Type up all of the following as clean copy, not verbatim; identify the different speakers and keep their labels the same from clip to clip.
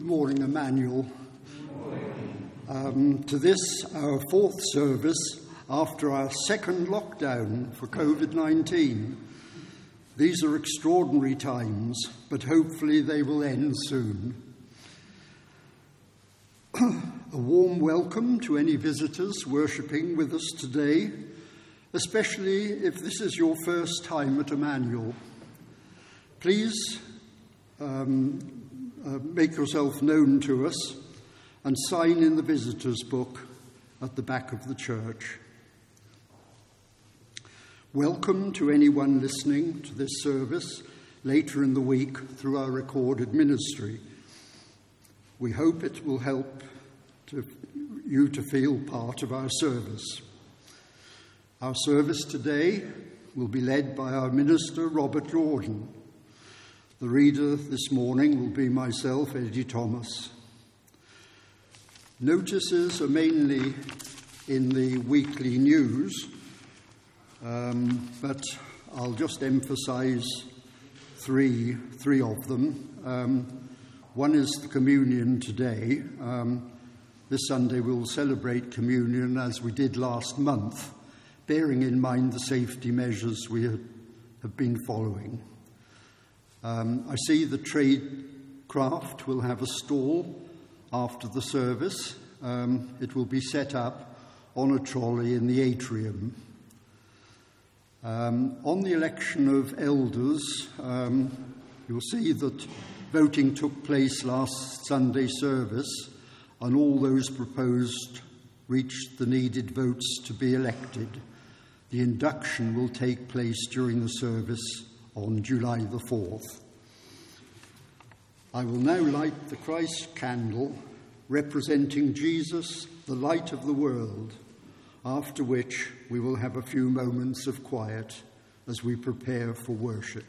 Speaker 1: Good morning, Emmanuel. To this, our fourth service after our second lockdown for COVID-19. These are extraordinary times, but hopefully they will end soon. A warm welcome to any visitors worshipping with us today, especially if this is your first time at Emmanuel. Please make yourself known to us and sign in the visitors' book at the back of the church. Welcome to anyone listening to this service later in the week through our recorded ministry. We hope it will help you to feel part of our service. Our service today will be led by our minister, Robert Jordan. The reader this morning will be myself, Eddie Thomas. Notices are mainly in the weekly news, but I'll just emphasise three of them. One is the communion today. This Sunday we'll celebrate communion as we did last month, bearing in mind the safety measures we have been following. I see the trade craft will have a stall after the service. It will be set up on a trolley in the atrium. On the election of elders, you'll see that voting took place last Sunday service, and all those proposed reached the needed votes to be elected. The induction will take place during the service on July the 4th. I will now light the Christ candle representing Jesus, the light of the world, after which we will have a few moments of quiet as we prepare for worship.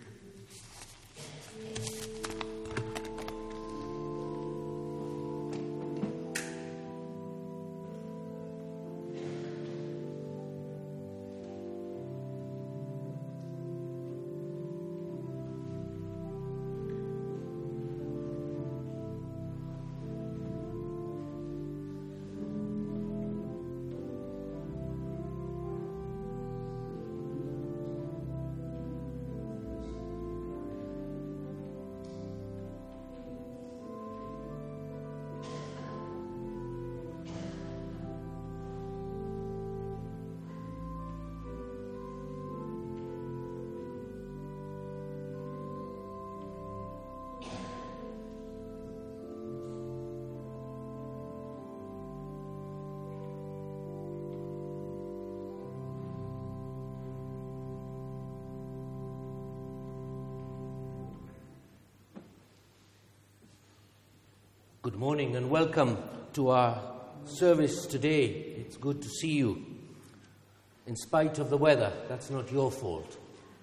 Speaker 2: Good morning and welcome to our service today. It's good to see you. In spite of the weather, that's not your fault.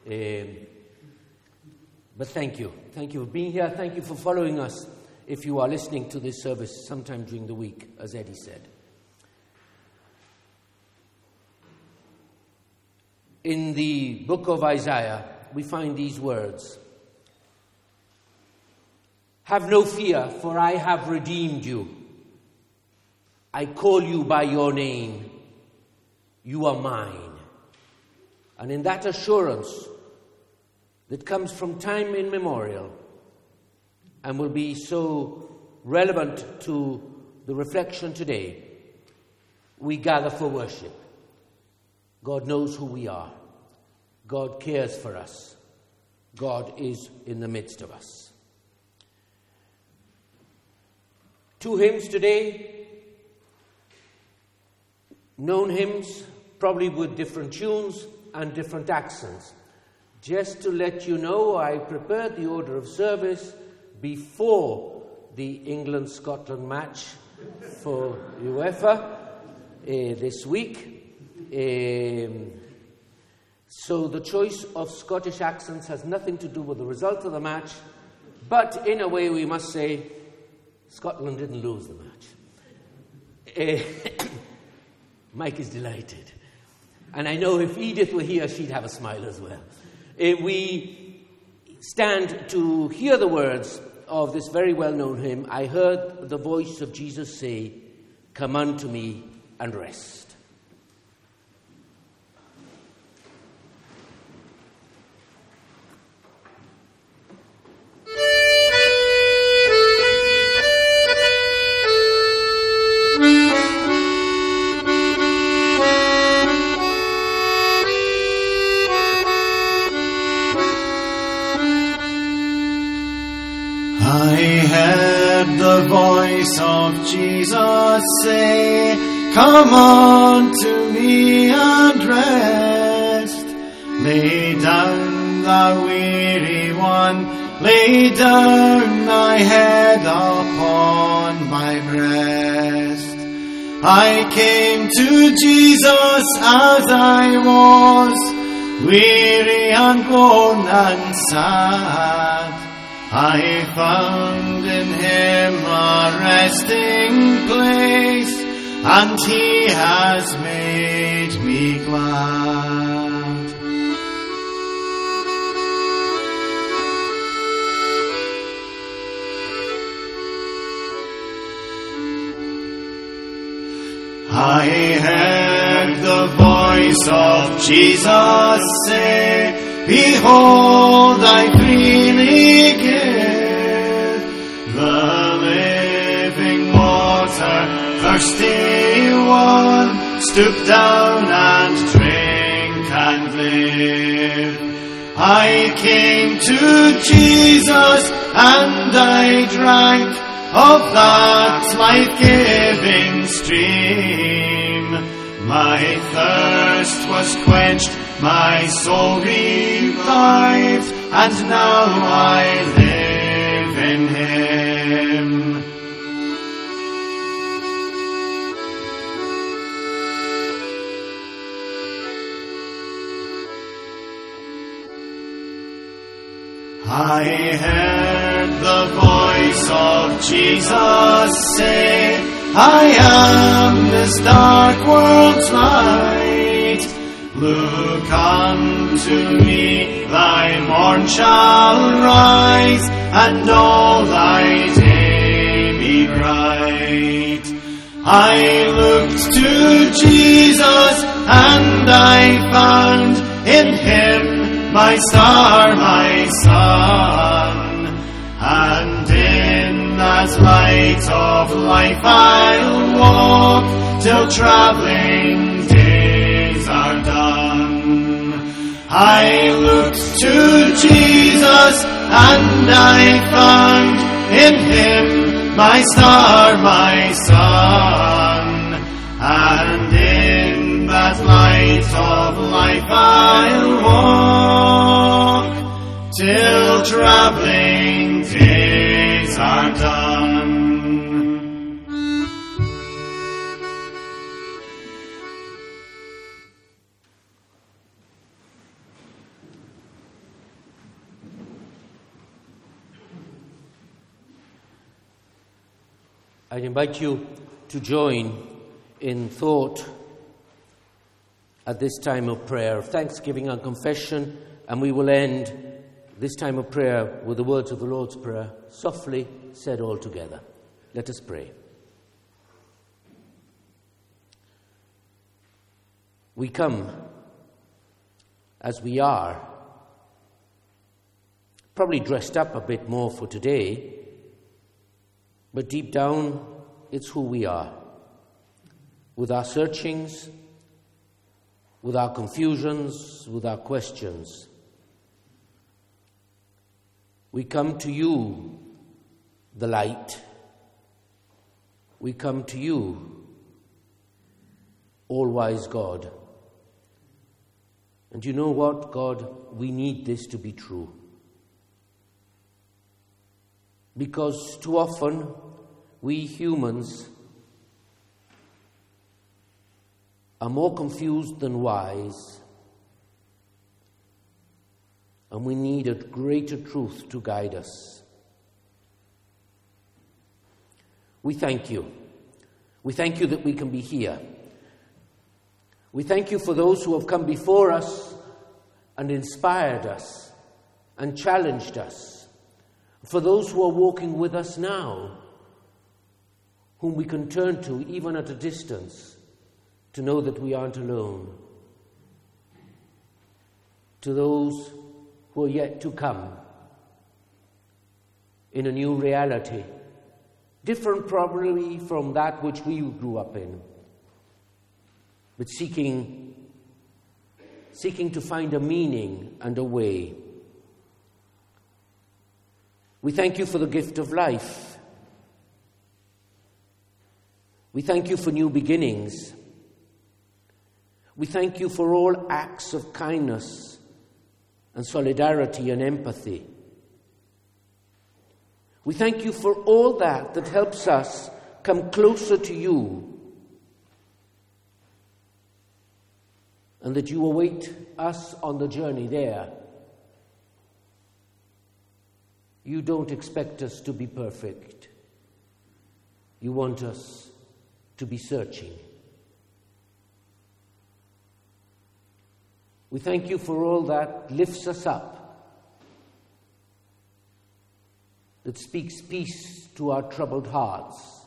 Speaker 2: But thank you. Thank you for being here. Thank you for following us if you are listening to this service sometime during the week, as Eddie said. In the book of Isaiah, we find these words. Have no fear, for I have redeemed you. I call you by your name. You are mine. And in that assurance that comes from time immemorial and will be so relevant to the reflection today, we gather for worship. God knows who we are. God cares for us. God is in the midst of us. Two hymns today, known hymns, probably with different tunes and different accents. Just to let you know, I prepared the order of service before the England-Scotland match for UEFA this week. So the choice of Scottish accents has nothing to do with the result of the match, but in a way we must say Scotland didn't lose the match. Mike is delighted. And I know if Edith were here, she'd have a smile as well. We stand to hear the words of this very well-known hymn, I heard the voice of Jesus say, "Come unto me and rest."
Speaker 3: I heard the voice of Jesus say, "Come unto me and rest. Lay down, thou weary one, lay down thy head upon my breast." I came to Jesus as I was, weary and worn and sad. I found in him a resting place, and he has made me glad. I heard the voice of Jesus say, "Behold, I freely give the living water, thirsty one, stoop down and drink and live." I came to Jesus and I drank of that life-giving stream. My thirst was quenched, my soul revived, and now I live in him. I heard the voice of Jesus say, "I am this dark world's light. Look unto me, thy morn shall rise, and all thy day be bright." I looked to Jesus, and I found in him my star, my sun, and in that light of life I'll walk till traveling days are done. I looked to Jesus and I found in him my star, my sun, and in that light of life I'll walk till traveling days are done.
Speaker 2: I invite you to join in thought at this time of prayer, of thanksgiving and confession, and we will end this time of prayer with the words of the Lord's Prayer, softly said all together. Let us pray. We come as we are, probably dressed up a bit more for today, but deep down, it's who we are. With our searchings, with our confusions, with our questions. We come to you, the light. We come to you, all-wise God. And you know what, God? We need this to be true. Because too often, we humans are more confused than wise, and we need a greater truth to guide us. We thank you. We thank you that we can be here. We thank you for those who have come before us and inspired us and challenged us For those who are walking with us now, whom we can turn to even at a distance to know that we aren't alone. To those who are yet to come in a new reality, different probably from that which we grew up in, but seeking to find a meaning and a way. We thank you for the gift of life. We thank you for new beginnings. We thank you for all acts of kindness and solidarity and empathy. We thank you for all that helps us come closer to you, and that you await us on the journey there. You don't expect us to be perfect. You want us to be searching. We thank you for all that lifts us up, that speaks peace to our troubled hearts,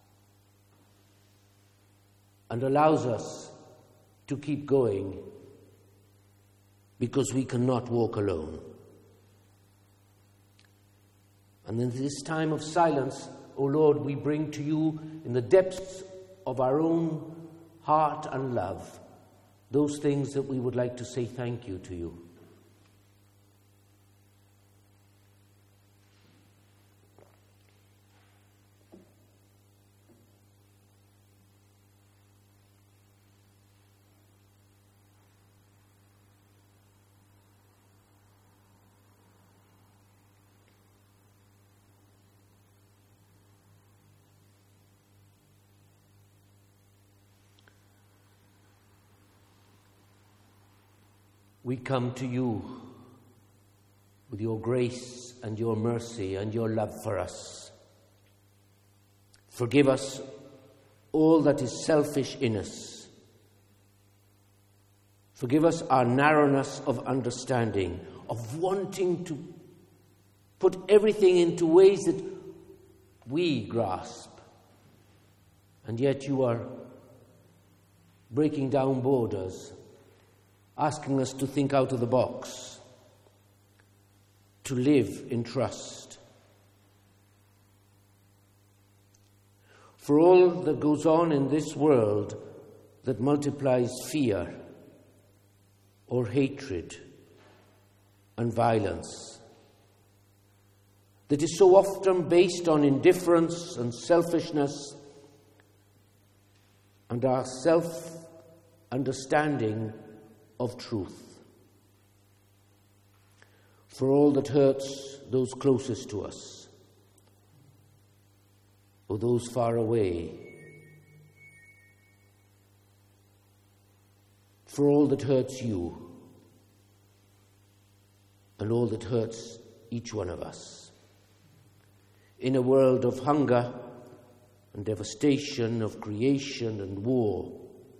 Speaker 2: and allows us to keep going because we cannot walk alone. And in this time of silence, O Lord, we bring to you in the depths of our own heart and love those things that we would like to say thank you to you. We come to you with your grace and your mercy and your love for us. Forgive us all that is selfish in us. Forgive us our narrowness of understanding, of wanting to put everything into ways that we grasp. And yet you are breaking down borders, asking us to think out of the box, to live in trust. For all that goes on in this world that multiplies fear or hatred and violence, that is so often based on indifference and selfishness and our self-understanding of truth. For all that hurts those closest to us, or those far away. For all that hurts you, and all that hurts each one of us. In a world of hunger and devastation, of creation and war,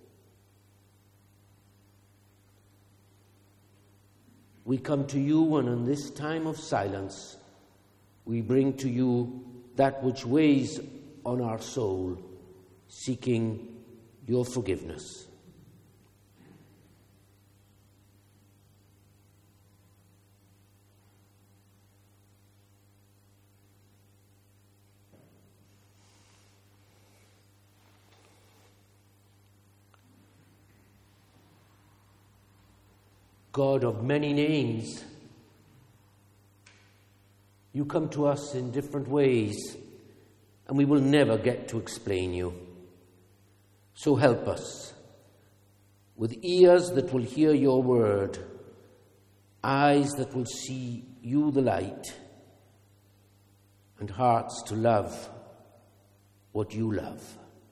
Speaker 2: we come to you, and in this time of silence, we bring to you that which weighs on our soul, seeking your forgiveness. God of many names, you come to us in different ways, and we will never get to explain you. So help us, with ears that will hear your word, eyes that will see you the light, and hearts to love what you love.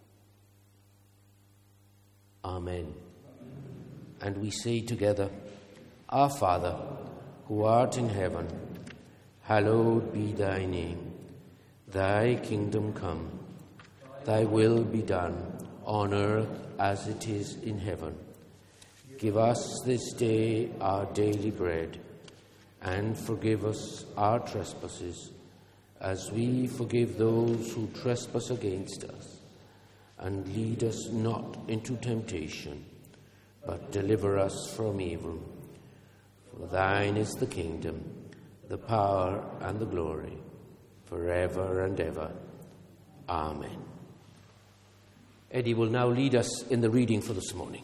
Speaker 2: Amen. And we say together, Our Father, who art in heaven, hallowed be thy name. Thy kingdom come, thy will be done, on earth as it is in heaven. Give us this day our daily bread, and forgive us our trespasses, as we forgive those who trespass against us. And lead us not into temptation, but deliver us from evil. For thine is the kingdom, the power, and the glory, forever and ever. Amen. Eddie will now lead us in the reading for this morning.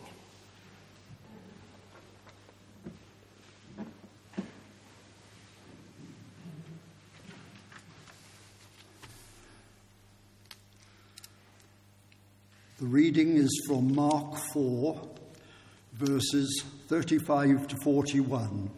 Speaker 1: The reading is from Mark 4, verses 35 to 41.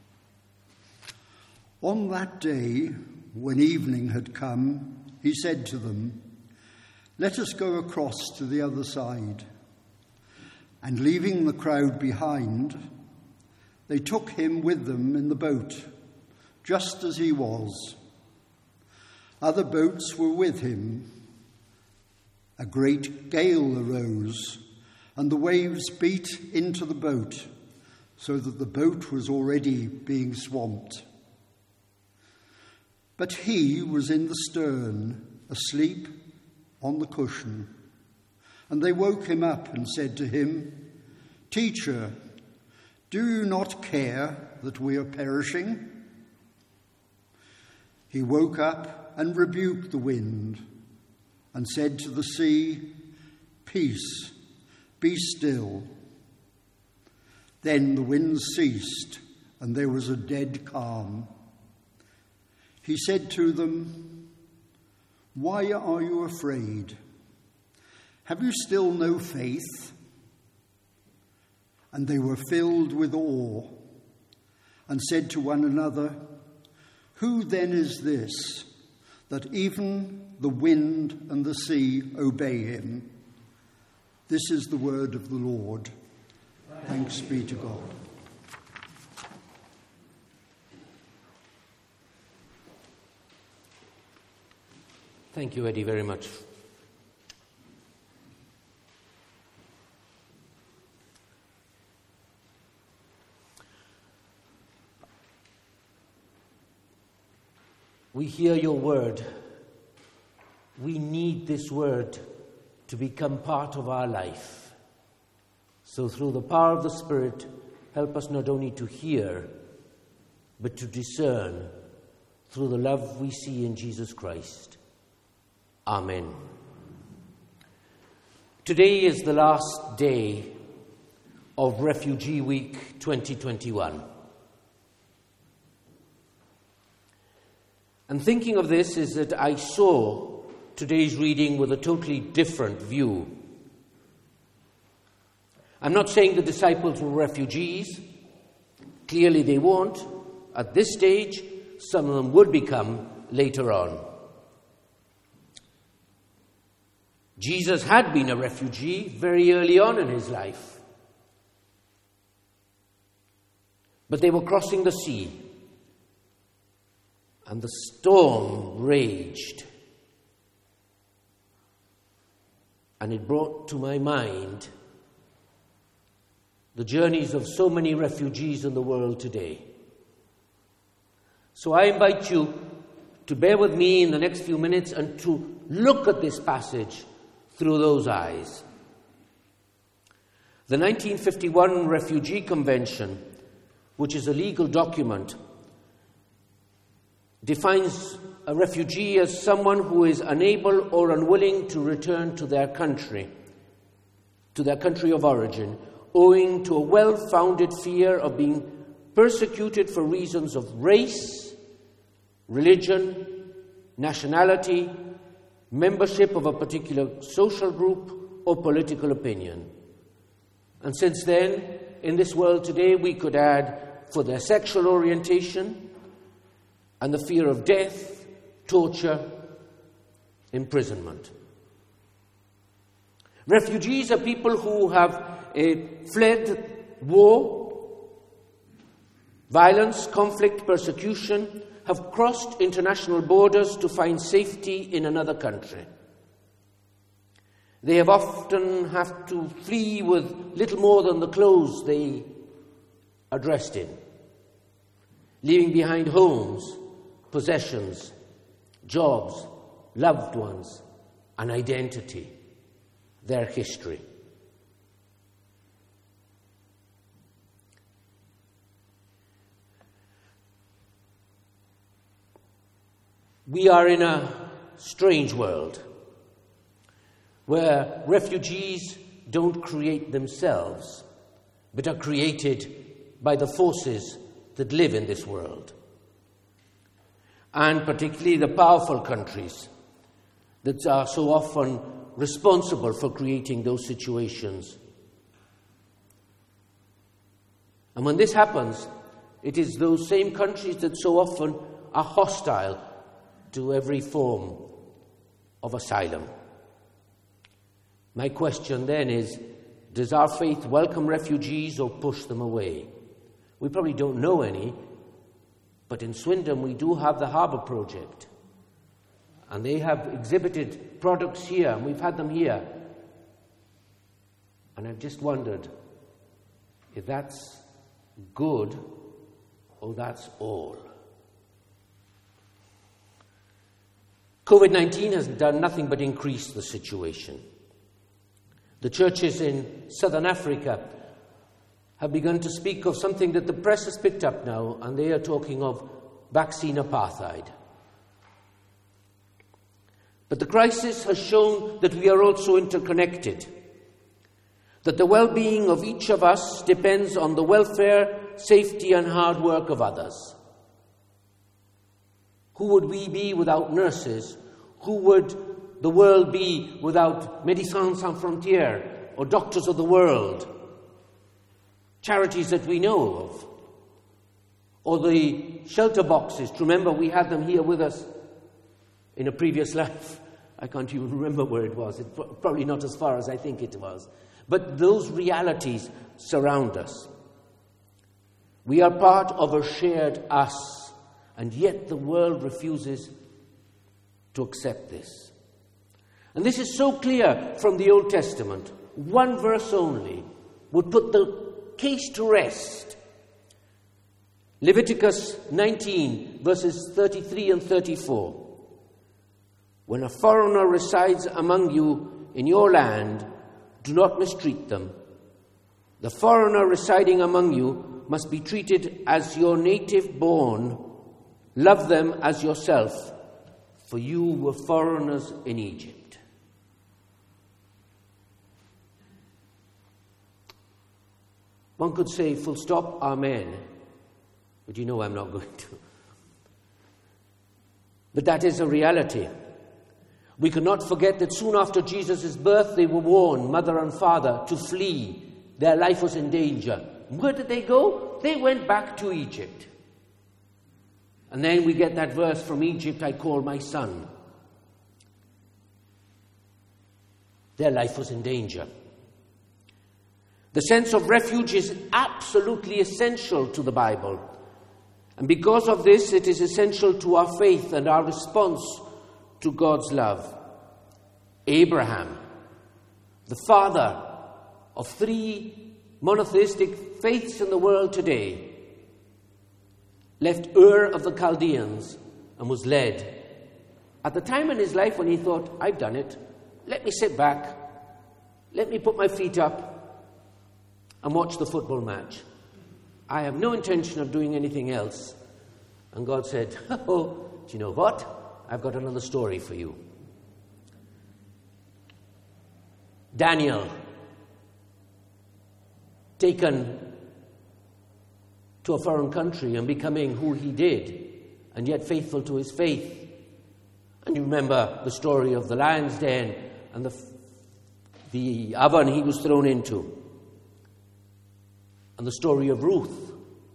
Speaker 1: On that day, when evening had come, he said to them, "Let us go across to the other side." And leaving the crowd behind, they took him with them in the boat, just as he was. Other boats were with him. A great gale arose, and the waves beat into the boat, so that the boat was already being swamped. But he was in the stern, asleep on the cushion. And they woke him up and said to him, "Teacher, do you not care that we are perishing?" He woke up and rebuked the wind and said to the sea, "Peace, be still." Then the wind ceased, and there was a dead calm. He said to them, "Why are you afraid? Have you still no faith?" And they were filled with awe and said to one another, "Who then is this, that even the wind and the sea obey him?" This is the word of the Lord. Thanks be to God.
Speaker 2: Thank you, Eddie, very much. We hear your word. We need this word to become part of our life. So through the power of the Spirit, help us not only to hear, but to discern through the love we see in Jesus Christ. Amen. Today is the last day of Refugee Week 2021. And thinking of this is that I saw today's reading with a totally different view. I'm not saying the disciples were refugees. Clearly they won't. At this stage, some of them would become later on. Jesus had been a refugee very early on in his life. But they were crossing the sea, and the storm raged. And it brought to my mind the journeys of so many refugees in the world today. So I invite you to bear with me in the next few minutes and to look at this passage through those eyes. The 1951 Refugee Convention, which is a legal document, defines a refugee as someone who is unable or unwilling to return to their country of origin, owing to a well-founded fear of being persecuted for reasons of race, religion, nationality, membership of a particular social group, or political opinion. And since then, in this world today, we could add for their sexual orientation and the fear of death, torture, imprisonment. Refugees are people who have fled war, violence, conflict, persecution, have crossed international borders to find safety in another country. They have often have to flee with little more than the clothes they are dressed in, leaving behind homes, possessions, jobs, loved ones, an identity, their history. We are in a strange world where refugees don't create themselves, but are created by the forces that live in this world. And particularly the powerful countries that are so often responsible for creating those situations. And when this happens, it is those same countries that so often are hostile to every form of asylum. My question then is, does our faith welcome refugees or push them away? We probably don't know any, but in Swindon we do have the Harbour Project. And they have exhibited products here, and we've had them here. And I've just wondered if that's good or that's all. COVID-19 has done nothing but increase the situation. The churches in southern Africa have begun to speak of something that the press has picked up now, and they are talking of vaccine apartheid. But the crisis has shown that we are also interconnected, that the well-being of each of us depends on the welfare, safety, and hard work of others. Who would we be without nurses? Who would the world be without Médecins Sans Frontières or Doctors of the World? Charities that we know of. Or the shelter boxes. Remember, we had them here with us in a previous life. I can't even remember where it was. It's probably not as far as I think it was. But those realities surround us. We are part of a shared us. And yet the world refuses to accept this. And this is so clear from the Old Testament. One verse only would put the case to rest. Leviticus 19, verses 33 and 34. When a foreigner resides among you in your land, do not mistreat them. The foreigner residing among you must be treated as your native born. Love them as yourself, for you were foreigners in Egypt. One could say, full stop, amen. But you know I'm not going to. But that is a reality. We cannot forget that soon after Jesus' birth, they were warned, mother and father, to flee. Their life was in danger. Where did they go? They went back to Egypt. And then we get that verse from Egypt, I call my son. Their life was in danger. The sense of refuge is absolutely essential to the Bible. And because of this, it is essential to our faith and our response to God's love. Abraham, the father of 3 monotheistic faiths in the world today, left Ur of the Chaldeans and was led. At the time in his life when he thought, I've done it, let me sit back, let me put my feet up and watch the football match. I have no intention of doing anything else. And God said, oh, do you know what? I've got another story for you. Daniel, taken to a foreign country and becoming who he did, and yet faithful to his faith. And you remember the story of the lion's den and the oven he was thrown into, and the story of Ruth.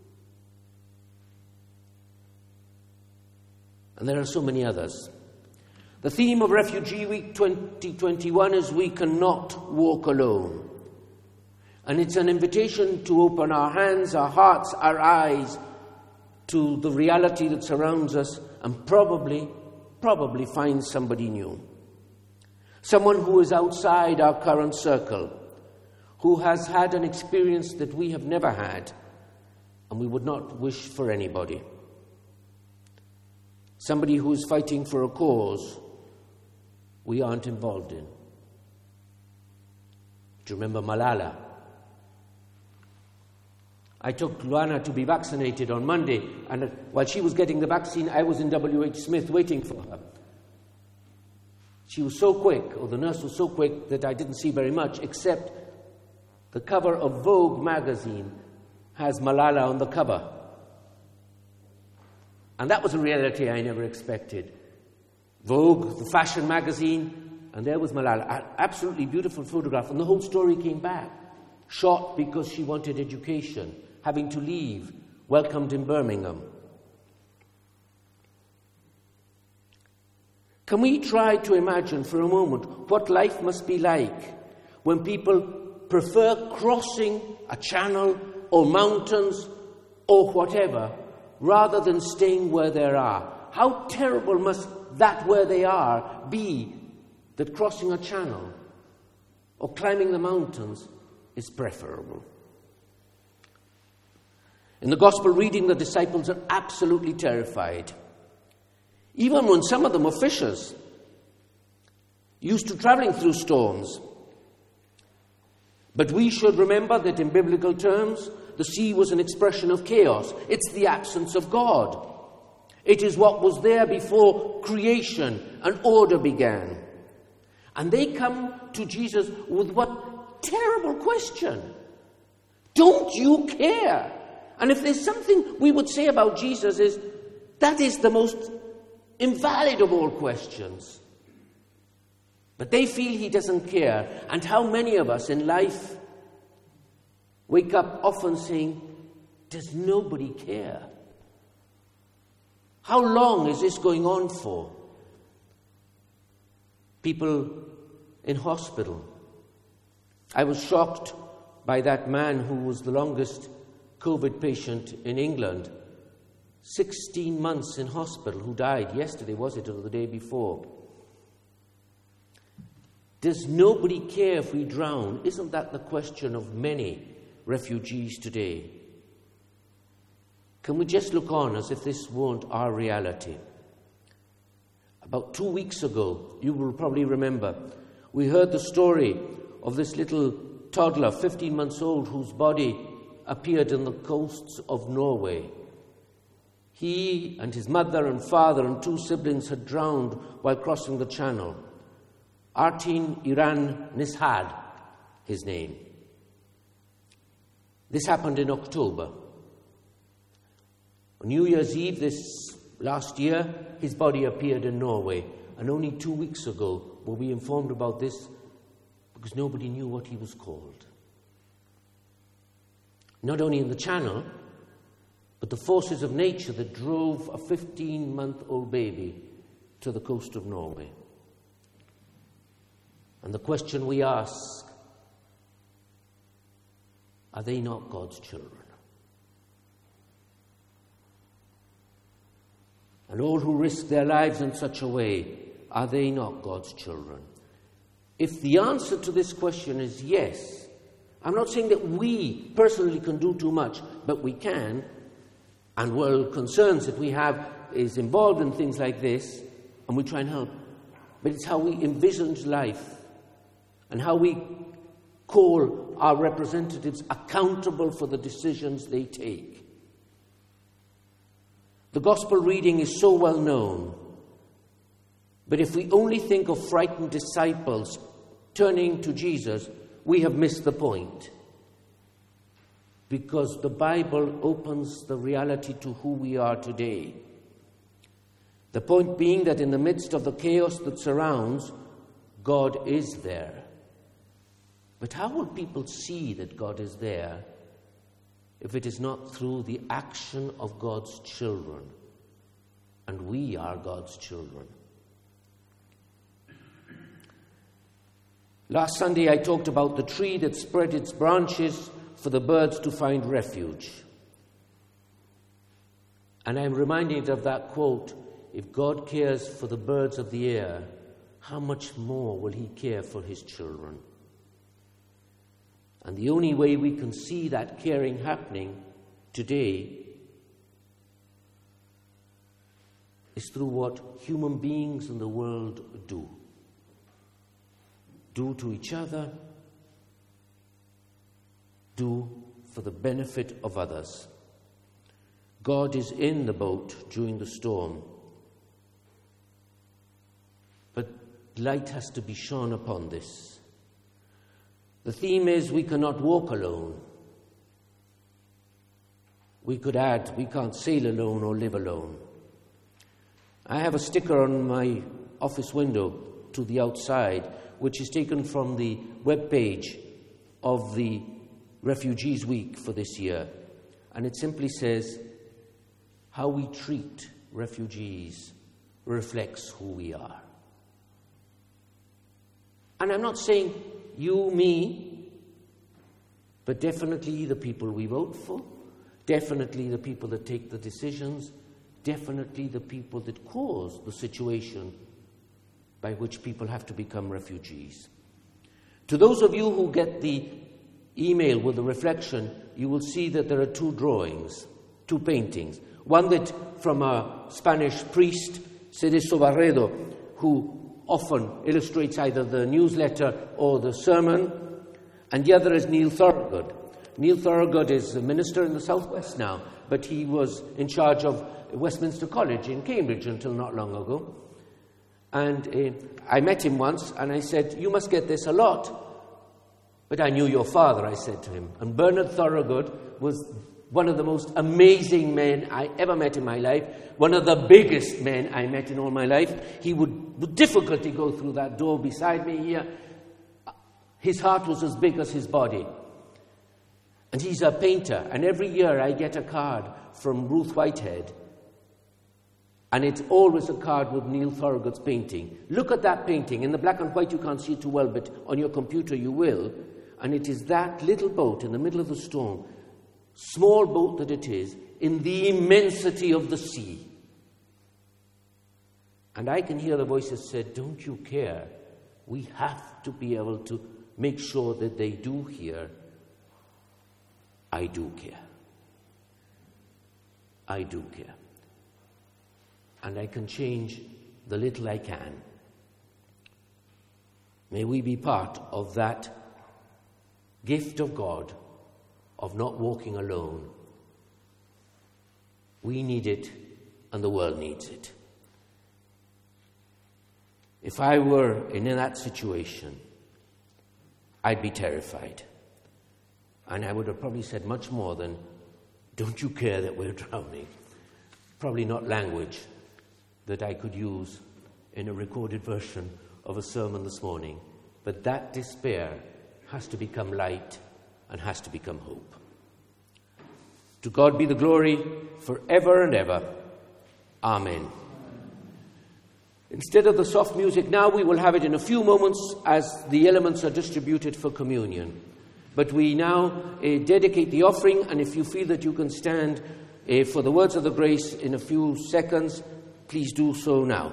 Speaker 2: And there are so many others. The theme of Refugee Week 2021 is We Cannot Walk Alone. And it's an invitation to open our hands, our hearts, our eyes to the reality that surrounds us and probably find somebody new. Someone who is outside our current circle, who has had an experience that we have never had and we would not wish for anybody. somebody who is fighting for a cause we aren't involved in. Do you remember Malala? I took Luana to be vaccinated on Monday, and while she was getting the vaccine, I was in WH Smith waiting for her. She was so quick, or the nurse was so quick, that I didn't see very much, except the cover of Vogue magazine has Malala on the cover. And that was a reality I never expected. Vogue, the fashion magazine, and there was Malala. An absolutely beautiful photograph, and the whole story came back. Shot because she wanted education, having to leave, welcomed in Birmingham. Can we try to imagine for a moment what life must be like when people prefer crossing a channel or mountains or whatever rather than staying where they are? How terrible must that where they are be, that crossing a channel or climbing the mountains is preferable? In the Gospel reading, the disciples are absolutely terrified. Even when some of them were fishers, used to traveling through storms. But we should remember that in biblical terms, the sea was an expression of chaos. It's the absence of God. It is what was there before creation and order began. And they come to Jesus with what terrible question? Don't you care? And if there's something we would say about Jesus is, that is the most invalid of all questions. But they feel he doesn't care. And how many of us in life wake up often saying, does nobody care? How long is this going on for? People in hospital. I was shocked by that man who was the longest COVID patient in England. 16 months in hospital, who died yesterday, was it, or the day before? Does nobody care if we drown? Isn't that the question of many refugees today? Can we just look on as if this weren't our reality? About 2 weeks ago, you will probably remember, we heard the story of this little toddler, 15 months old, whose body appeared on the coasts of Norway. He and his mother and father and 2 siblings had drowned while crossing the channel. Artin Iran Nishad, his name. This happened in October. On New Year's Eve this last year, his body appeared in Norway. And only 2 weeks ago were we informed about this because nobody knew what he was called. Not only in the channel, but the forces of nature that drove a 15-month-old baby to the coast of Norway. And the question we ask, are they not God's children? And all who risk their lives in such a way, are they not God's children? If the answer to this question is yes, I'm not saying that we personally can do too much, but we can, and world concerns that we have is involved in things like this, and we try and help. But it's how we envision life and how we call our representatives accountable for the decisions they take. The gospel reading is so well known, but if we only think of frightened disciples turning to Jesus, we have missed the point. Because the Bible opens the reality to who we are today. The point being that in the midst of the chaos that surrounds, God is there. But how will people see that God is there if it is not through the action of God's children? And we are God's children. Last Sunday I talked about the tree that spread its branches for the birds to find refuge. And I'm reminded of that quote, if God cares for the birds of the air, how much more will he care for his children? And the only way we can see that caring happening today is through what human beings in the world do. Do to each other, do for the benefit of others. God is in the boat during the storm, but light has to be shone upon this. The theme is we cannot walk alone. We could add, we can't sail alone or live alone. I have a sticker on my office window to the outside, which is taken from the web page of the Refugees Week for this year. And it simply says, how we treat refugees reflects who we are. And I'm not saying you, me, but definitely the people we vote for, definitely the people that take the decisions, definitely the people that cause the situation by which people have to become refugees. To those of you who get the email with the reflection, you will see that there are two drawings, two paintings. One that from a Spanish priest, Cerezo Barredo, who often illustrates either the newsletter or the sermon, and the other is Neil Thorogood. Neil Thorogood is a minister in the southwest now, but he was in charge of Westminster College in Cambridge until not long ago. And I met him once, and I said, "You must get this a lot." But I knew your father, I said to him. And Bernard Thorogood was one of the most amazing men I ever met in my life, one of the biggest men I met in all my life. He would with difficulty go through that door beside me here. His heart was as big as his body. And he's a painter, and every year I get a card from Ruth Whitehead, and it's always a card with Neil Thorogood's painting. Look at that painting. In the black and white you can't see it too well, but on your computer you will. And it is that little boat in the middle of the storm, small boat that it is, in the immensity of the sea. And I can hear the voices said, "Don't you care? We have to be able to make sure that they do hear. I do care. I do care. And I can change the little I can." May we be part of that gift of God of not walking alone. We need it, and the world needs it. If I were in that situation, I'd be terrified. And I would have probably said much more than, "Don't you care that we're drowning?" Probably not language that I could use in a recorded version of a sermon this morning. But that despair has to become light and has to become hope. To God be the glory forever and ever. Amen. Instead of the soft music now, we will have it in a few moments as the elements are distributed for communion. But we now dedicate the offering, and if you feel that you can stand for the words of the grace in a few seconds, please do so now.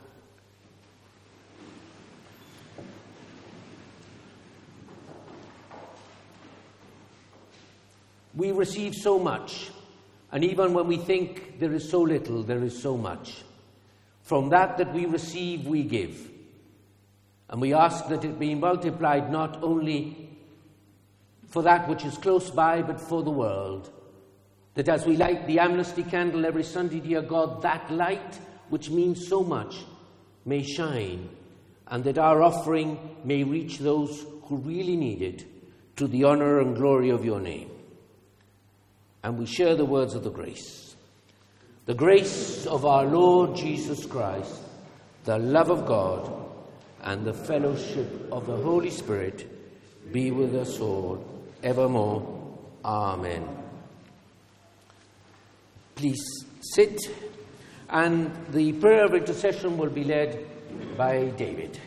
Speaker 2: We receive so much, and even when we think there is so little, there is so much. From that we receive, we give. And we ask that it be multiplied not only for that which is close by, but for the world. That as we light the amnesty candle every Sunday, dear God, that light, which means so much, may shine, and that our offering may reach those who really need it, to the honor and glory of your name. And we share the words of the grace. The grace of our Lord Jesus Christ, the love of God, and the fellowship of the Holy Spirit be with us all evermore. Amen. Please sit, and the prayer of intercession will be led by David.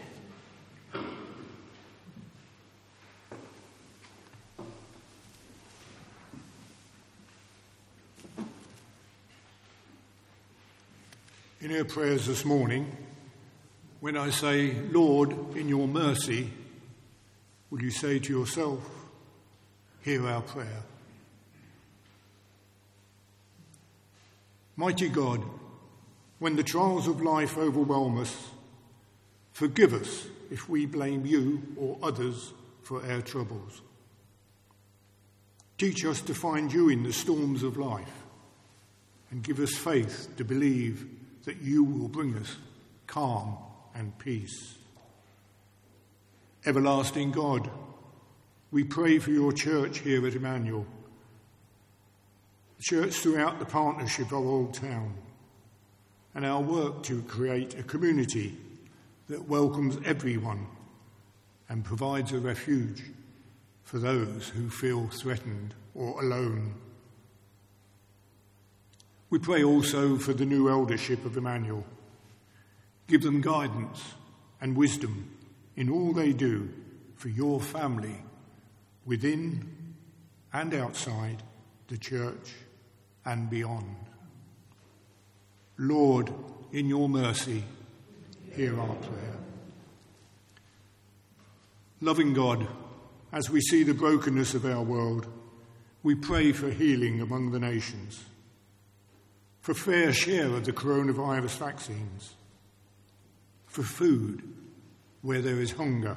Speaker 4: In our prayers this morning, when I say, "Lord, in your mercy," will you say to yourself, "Hear our prayer"? Mighty God, when the trials of life overwhelm us, forgive us if we blame you or others for our troubles. Teach us to find you in the storms of life and give us faith to believe that you will bring us calm and peace. Everlasting God, we pray for your church here at Emmanuel, the church throughout the partnership of Old Town, and our work to create a community that welcomes everyone and provides a refuge for those who feel threatened or alone. We pray also for the new eldership of Emmanuel. Give them guidance and wisdom in all they do for your family within and outside the church and beyond. Lord, in your mercy, hear our prayer. Loving God, as we see the brokenness of our world, we pray for healing among the nations, for fair share of the coronavirus vaccines, for food where there is hunger,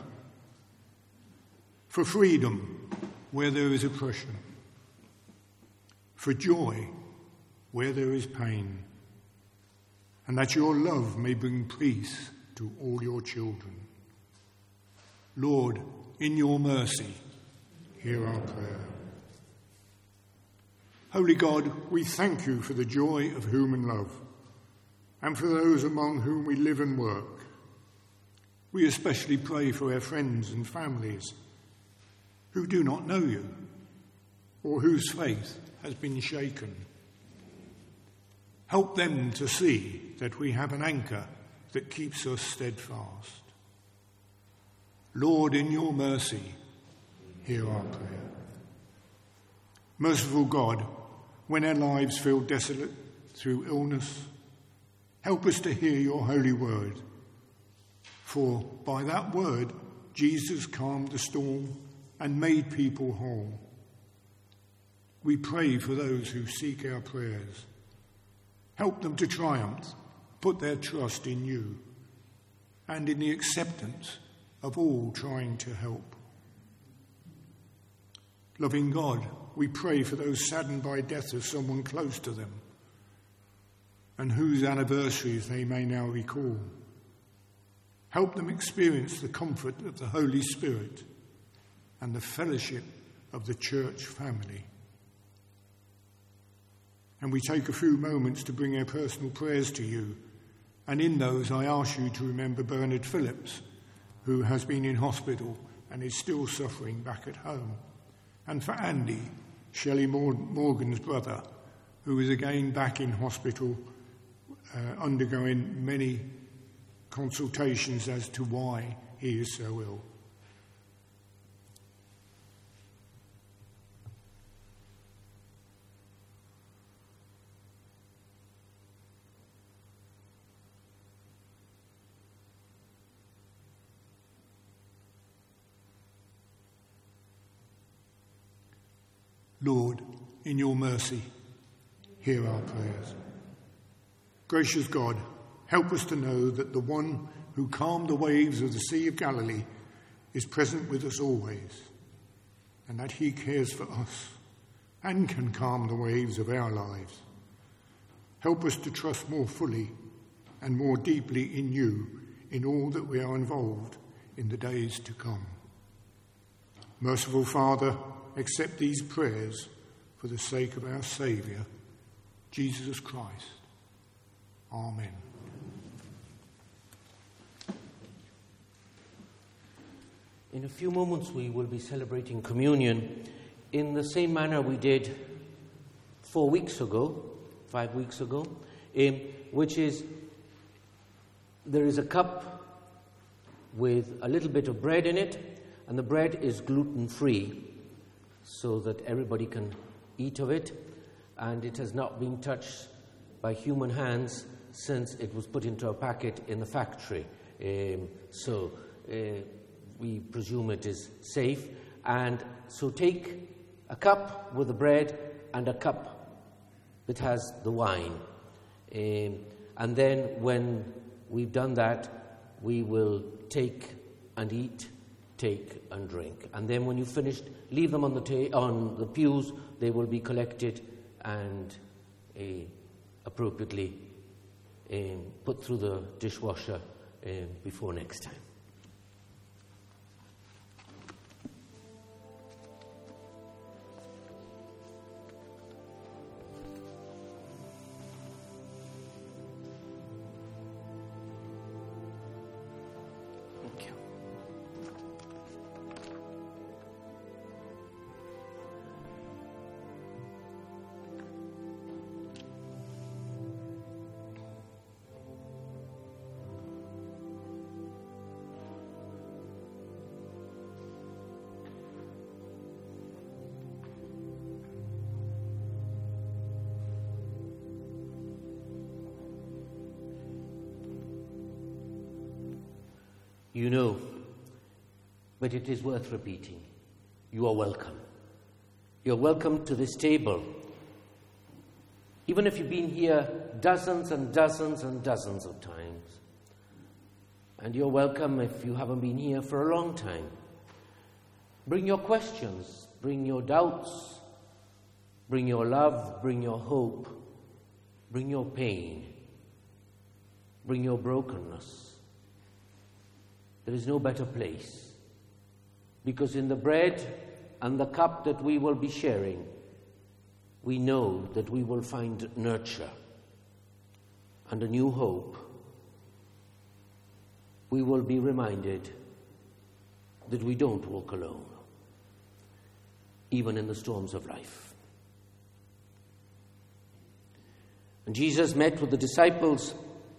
Speaker 4: for freedom where there is oppression, for joy where there is pain, and that your love may bring peace to all your children. Lord, in your mercy, hear our prayer. Holy God, we thank you for the joy of human love and for those among whom we live and work. We especially pray for our friends and families who do not know you or whose faith has been shaken. Help them to see that we have an anchor that keeps us steadfast. Lord, in your mercy, hear our prayer. Merciful God, when our lives feel desolate through illness, help us to hear your holy word. For by that word, Jesus calmed the storm and made people whole. We pray for those who seek our prayers. Help them to triumph, put their trust in you, and in the acceptance of all trying to help. Loving God, we pray for those saddened by death of someone close to them, and whose anniversaries they may now recall. Help them experience the comfort of the Holy Spirit and the fellowship of the church family. And we take a few moments to bring our personal prayers to you, and in those I ask you to remember Bernard Phillips, who has been in hospital and is still suffering back at home, and for Andy, Shelley Morgan's brother, who is again back in hospital, undergoing many consultations as to why he is so ill. Lord, in your mercy, hear our prayers. Gracious God, help us to know that the one who calmed the waves of the Sea of Galilee is present with us always, and that he cares for us and can calm the waves of our lives. Help us to trust more fully and more deeply in you in all that we are involved in the days to come. Merciful Father, accept these prayers for the sake of our Saviour, Jesus Christ. Amen.
Speaker 2: In a few moments we will be celebrating communion in the same manner we did 5 weeks ago, which is there is a cup with a little bit of bread in it, and the bread is gluten-free so that everybody can eat of it, and it has not been touched by human hands since it was put into a packet in the factory. So we presume it is safe. And so take a cup with the bread and a cup that has the wine. And then when we've done that, we will take and eat, take and drink. And then when you've finished, leave them on the pews. They will be collected and appropriately put through the dishwasher before next time. You know, but it is worth repeating. You are welcome. You're welcome to this table. Even if you've been here dozens and dozens and dozens of times. And you're welcome if you haven't been here for a long time. Bring your questions, bring your doubts, bring your love, bring your hope, bring your pain, bring your brokenness. There is no better place, because in the bread and the cup that we will be sharing, we know that we will find nurture and a new hope. We will be reminded that we don't walk alone, even in the storms of life. And Jesus met with the disciples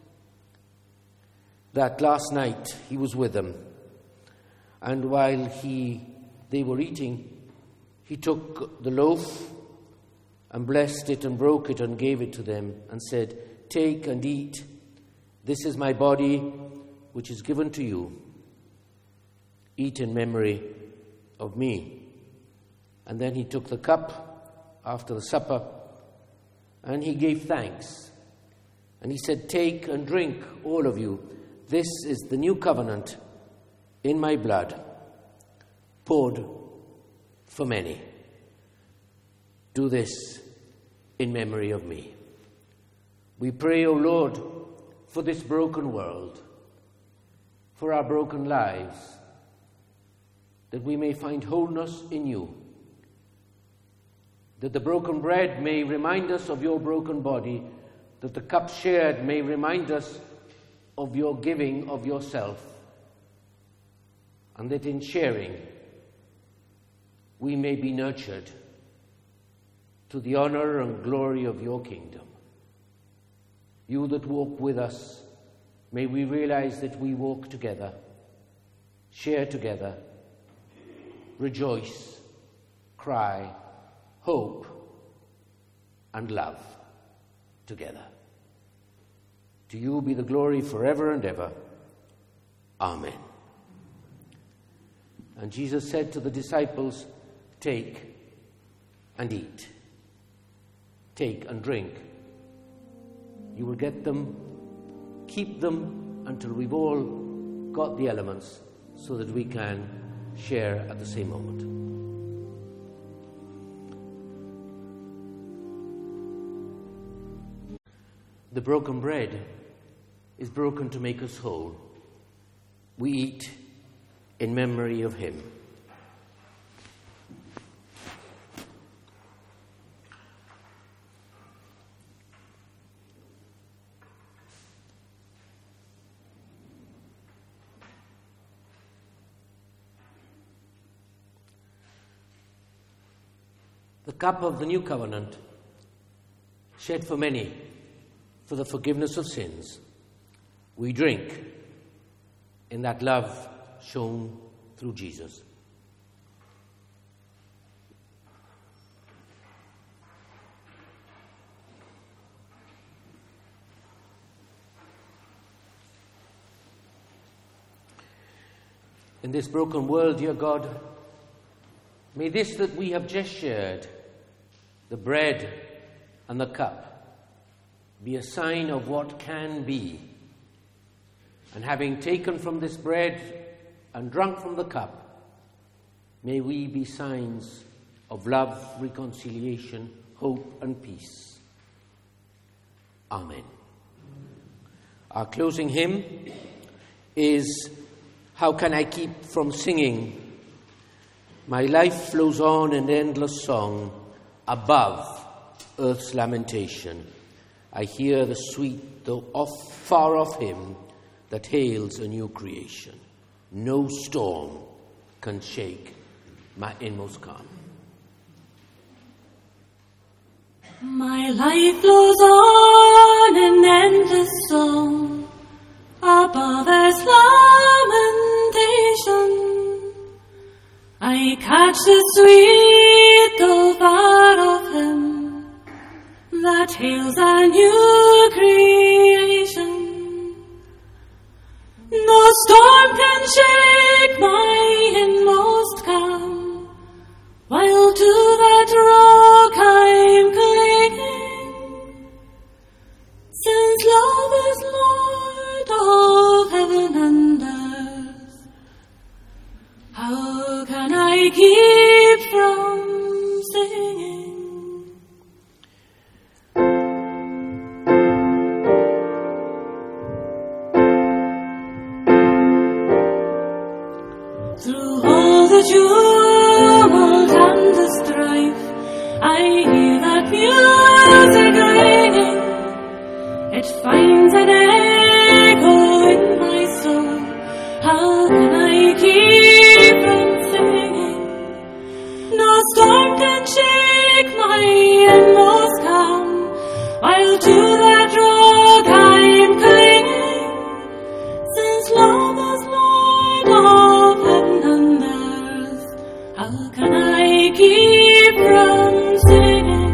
Speaker 2: that last night. He was with them. And while they were eating, he took the loaf and blessed it and broke it and gave it to them and said, "Take and eat. This is my body, which is given to you. Eat in memory of me." And then he took the cup after the supper and he gave thanks. And he said, "Take and drink, all of you. This is the new covenant in my blood, poured for many. Do this in memory of me." We pray, O Lord, for this broken world, for our broken lives, that we may find wholeness in you, that the broken bread may remind us of your broken body, that the cup shared may remind us of your giving of yourself, and that in sharing we may be nurtured to the honor and glory of your kingdom. You that walk with us, may we realize that we walk together, share together, rejoice, cry, hope, and love together. To you be the glory forever and ever. Amen. And Jesus said to the disciples, "Take and eat. Take and drink. You will get them, keep them until we've all got the elements so that we can share at the same moment." The broken bread is broken to make us whole. We eat in memory of him. The cup of the new covenant, shed for many for the forgiveness of sins. We drink in that love shown through Jesus. In this broken world, dear God, may this that we have just shared, the bread and the cup, be a sign of what can be. And having taken from this bread and drunk from the cup, may we be signs of love, reconciliation, hope, and peace. Amen. Our closing hymn is "How Can I Keep From Singing? My life flows on in endless song, above earth's lamentation. I hear the sweet, though far off hymn that hails a new creation. No storm can shake my inmost calm."
Speaker 5: My life flows on in endless song, above earth's lamentation. I catch the sweet, though far off hymn that hails a new creation. No storm can shake my inmost calm, while to that rock I'm clinging. Since love is Lord of heaven and earth, how can I keep from singing? Through all the tumult and the strife, I hear that music ringing. It finds an echo in my soul. How can I keep from singing? No storm can shake my inmost calm, while to that rock I'm clinging. Since love is Lord of heaven and earth, how can I keep from singing?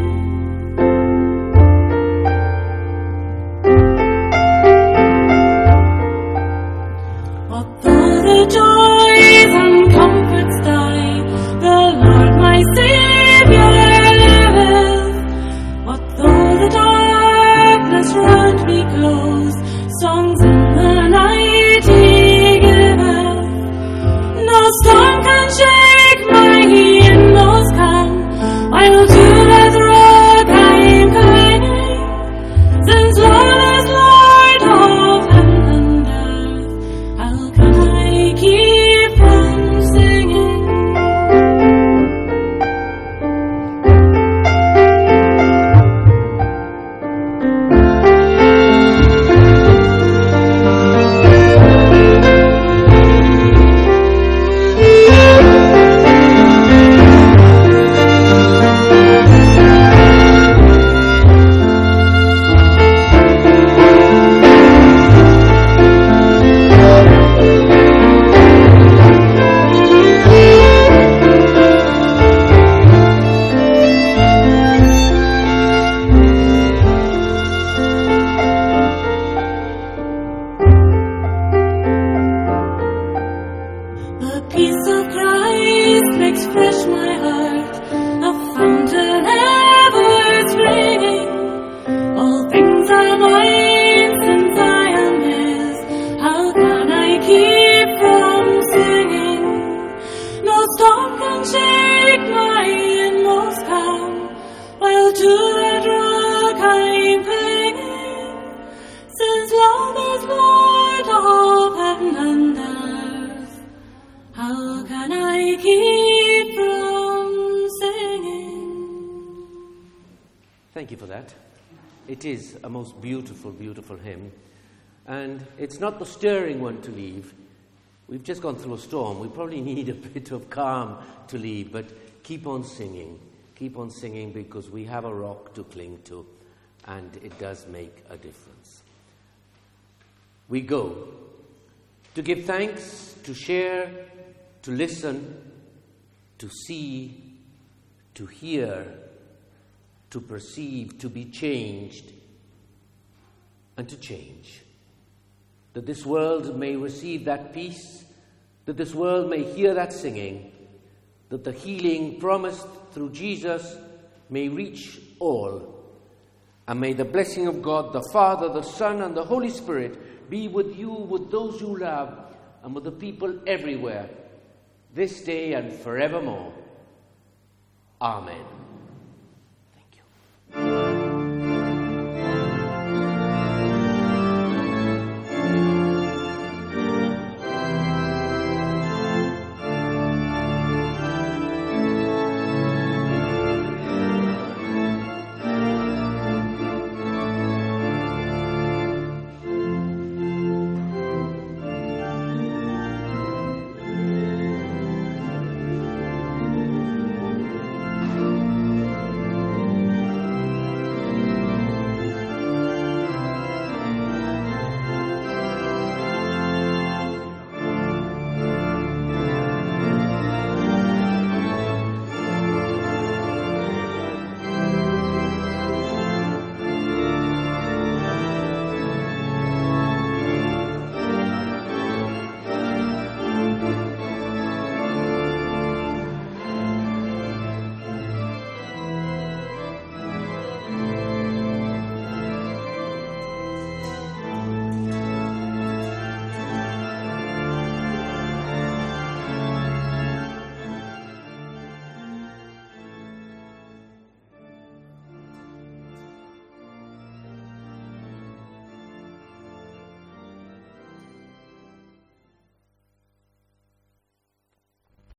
Speaker 5: What though the joys and comforts die, the Lord my Saviour liveth. What though the darkness round me close, songs in the night he giveth. No storm can shake my inmost calm, while to that rock I'm clinging. Since Lord is Lord of heaven and earth, how can I keep from singing? The peace of Christ makes fresh my heart, a fountain ever springing. All things are mine since I am His. How can I keep from singing? No storm can shake my inmost calm, while to that rock I'm clinging. Since love is Lord of heaven and earth, how can I keep from singing?
Speaker 2: Thank you for that. It is a most beautiful, beautiful hymn. And it's not the stirring one to leave. We've just gone through a storm. We probably need a bit of calm to leave, but keep on singing. Keep on singing, because we have a rock to cling to, and it does make a difference. We go to give thanks, to share, to listen, to see, to hear, to perceive, to be changed, and to change. That this world may receive that peace, that this world may hear that singing, that the healing promised through Jesus may reach all, And may the blessing of God, the Father, the Son, and the Holy Spirit be with you, with those you love, and with the people everywhere, this day and forevermore. Amen. Thank you.